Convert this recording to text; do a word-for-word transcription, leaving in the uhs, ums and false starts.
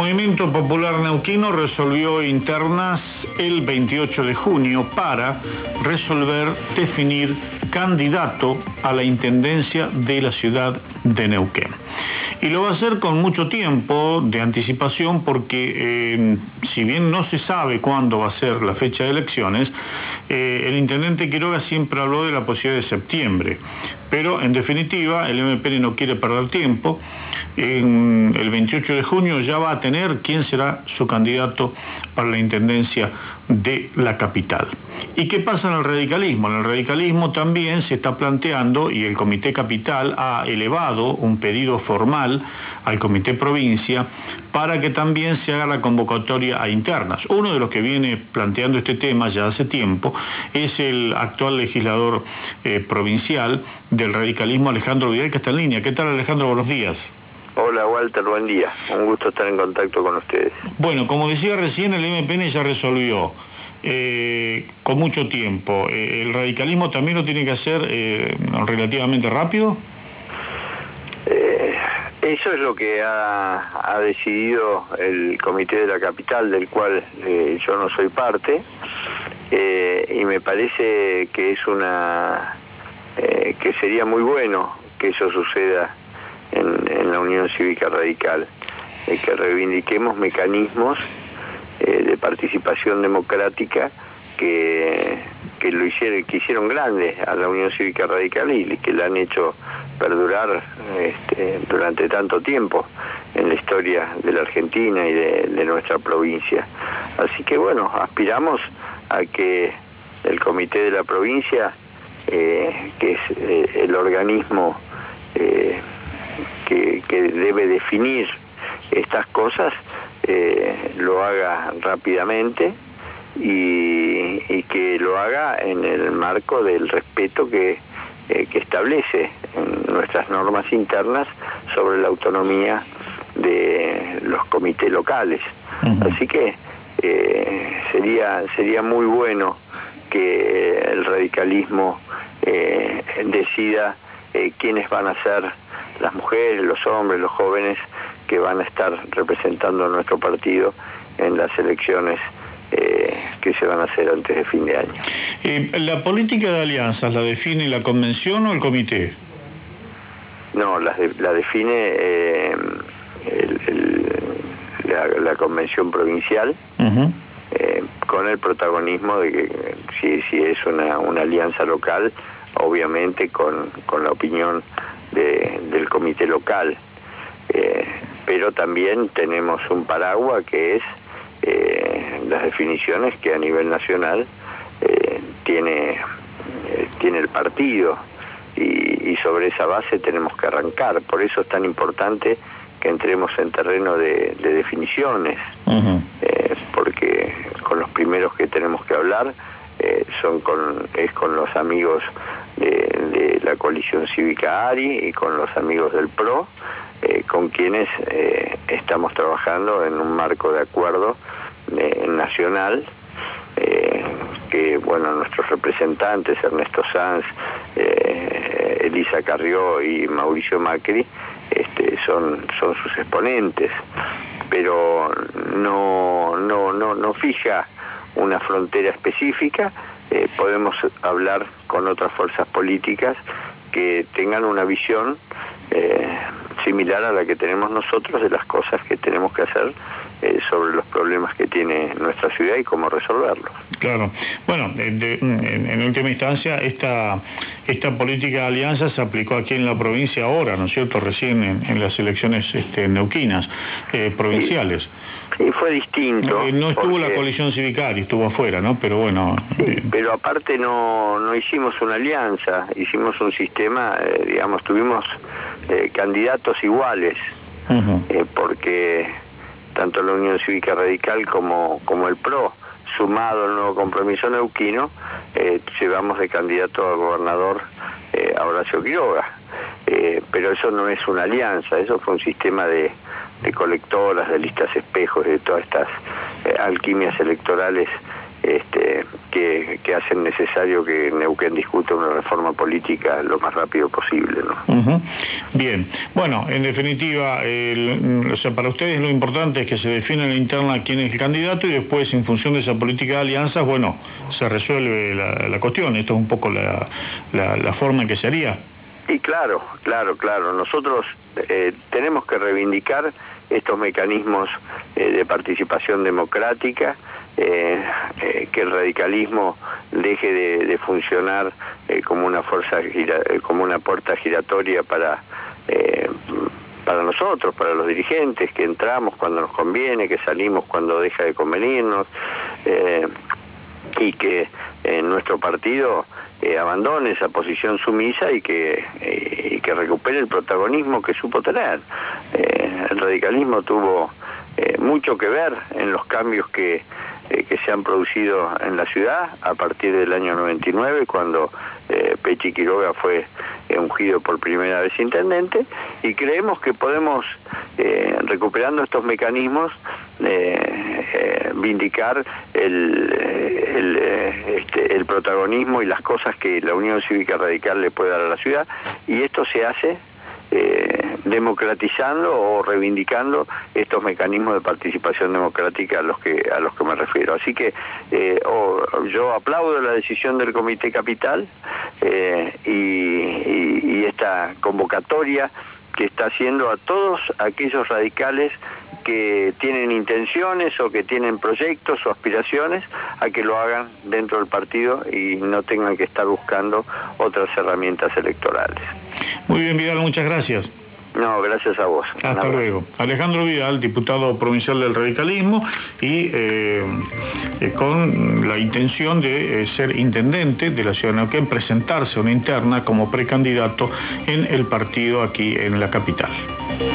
Movimiento Popular Neuquino resolvió internas el veintiocho de junio para resolver, definir candidato a la intendencia de la ciudad de Neuquén. Y lo va a hacer con mucho tiempo de anticipación porque eh, si bien no se sabe cuándo va a ser la fecha de elecciones, eh, el intendente Quiroga siempre habló de la posibilidad de septiembre. Pero en definitiva el M P N no quiere perder tiempo. En el veintiocho de junio ya va a tener quién será su candidato para la intendencia de la capital. ¿Y qué pasa en el radicalismo? En el radicalismo también se está planteando, y el Comité Capital ha elevado un pedido formal al Comité Provincia para que también se haga la convocatoria a internas. Uno de los que viene planteando este tema ya hace tiempo es el actual legislador eh, provincial del radicalismo, Alejandro Vidal, que está en línea. ¿Qué tal, Alejandro? Buenos días. Hola, Walter, buen día. Un gusto estar en contacto con ustedes. Bueno, como decía recién, el M P N ya resolvió eh, con mucho tiempo. Eh, ¿El radicalismo también lo tiene que hacer eh, relativamente rápido? Eh, eso es lo que ha, ha decidido el Comité de la Capital, del cual eh, yo no soy parte, eh, y me parece que es una eh, que sería muy bueno que eso suceda en, en la Unión Cívica Radical, eh, que reivindiquemos mecanismos eh, de participación democrática que, que lo hicieron, que hicieron grande a la Unión Cívica Radical y que la han hecho perdurar este, durante tanto tiempo en la historia de la Argentina y de, de nuestra provincia. Así que bueno, aspiramos a que el Comité de la Provincia, eh, que es eh, el organismo eh, que, que debe definir estas cosas, eh, lo haga rápidamente y, y que lo haga en el marco del respeto que, eh, que establece en nuestras normas internas sobre la autonomía de los comités locales. Uh-huh. Así que eh, sería, sería muy bueno que el radicalismo eh, decida eh, quiénes van a ser las mujeres, los hombres, los jóvenes que van a estar representando a nuestro partido en las elecciones eh, que se van a hacer antes de fin de año. Eh, ¿La política de alianzas la define la convención o el comité? No, la, de, la define eh, el, el, la, la convención provincial, uh-huh. eh, con el protagonismo de que si, si es una, una alianza local, obviamente con, con la opinión de, del comité local. Eh, pero también tenemos un paraguas que es eh, las definiciones que a nivel nacional eh, tiene, eh, tiene el partido y, y sobre esa base tenemos que arrancar. Por eso es tan importante que entremos en terreno de, de definiciones, uh-huh. eh, porque con los primeros que tenemos que hablar eh, son con, es con los amigos de, de la coalición cívica ARI y con los amigos del PRO, Eh, con quienes eh, estamos trabajando en un marco de acuerdo eh, nacional, eh, que bueno, nuestros representantes, Ernesto Sanz, eh, Elisa Carrió y Mauricio Macri, este, son, son sus exponentes, pero no, no, no, no fija una frontera específica. Eh, podemos hablar con otras fuerzas políticas que tengan una visión eh, similar a la que tenemos nosotros de las cosas que tenemos que hacer eh, sobre los problemas que tiene nuestra ciudad y cómo resolverlos. Claro. Bueno, de, de, en, en última instancia, esta, esta política de alianza se aplicó aquí en la provincia ahora, ¿no es cierto?, recién en, en las elecciones este, neuquinas, eh, provinciales. Sí, sí, fue distinto. Eh, no estuvo porque... la coalición civicaria, estuvo afuera, ¿no? Pero bueno... Sí, eh... pero aparte no, no hicimos una alianza, hicimos un sistema, eh, digamos, tuvimos eh, candidatos iguales, uh-huh. eh, porque tanto la Unión Cívica Radical como, como el PRO, sumado al nuevo compromiso neuquino, eh, llevamos de candidato a gobernador eh, a Horacio Quiroga. Eh, pero eso no es una alianza, eso fue un sistema de, de colectoras, de listas espejos, de todas estas eh, alquimias electorales este, que, que hacen necesario que Neuquén discuta una reforma política lo más rápido posible, ¿no? Uh-huh. Bien, bueno, en definitiva, el, o sea, para ustedes lo importante es que se define en la interna quién es el candidato y después, en función de esa política de alianzas, bueno, se resuelve la, la cuestión. Esto es un poco la, la, la forma en que se haría. Y claro, claro, claro. Nosotros eh, tenemos que reivindicar estos mecanismos eh, de participación democrática, eh, eh, que el radicalismo deje de, de funcionar eh, como una fuerza, gira, como una puerta giratoria para eh, para nosotros, para los dirigentes, que entramos cuando nos conviene, que salimos cuando deja de convenirnos, eh, y que eh, nuestro partido eh, abandone esa posición sumisa y que, eh, y que recupere el protagonismo que supo tener. Eh, el radicalismo tuvo eh, mucho que ver en los cambios que, eh, que se han producido en la ciudad a partir del año noventa y nueve, cuando eh, Pechi Quiroga fue eh, ungido por primera vez intendente, y creemos que podemos, eh, recuperando estos mecanismos, eh, eh, vindicar el, el, este, el protagonismo y las cosas que la Unión Cívica Radical le puede dar a la ciudad, y esto se hace eh, democratizando o reivindicando estos mecanismos de participación democrática a los que a los que me refiero. Así que eh, oh, yo aplaudo la decisión del Comité Capital eh, y, y, y esta convocatoria que está haciendo a todos aquellos radicales que tienen intenciones o que tienen proyectos o aspiraciones a que lo hagan dentro del partido y no tengan que estar buscando otras herramientas electorales. Muy bien, Vidal, muchas gracias. No, gracias a vos. Hasta luego. Alejandro Vidal, diputado provincial del radicalismo y eh, eh, con la intención de eh, ser intendente de la ciudad de Neuquén, presentarse a una interna como precandidato en el partido aquí en la capital.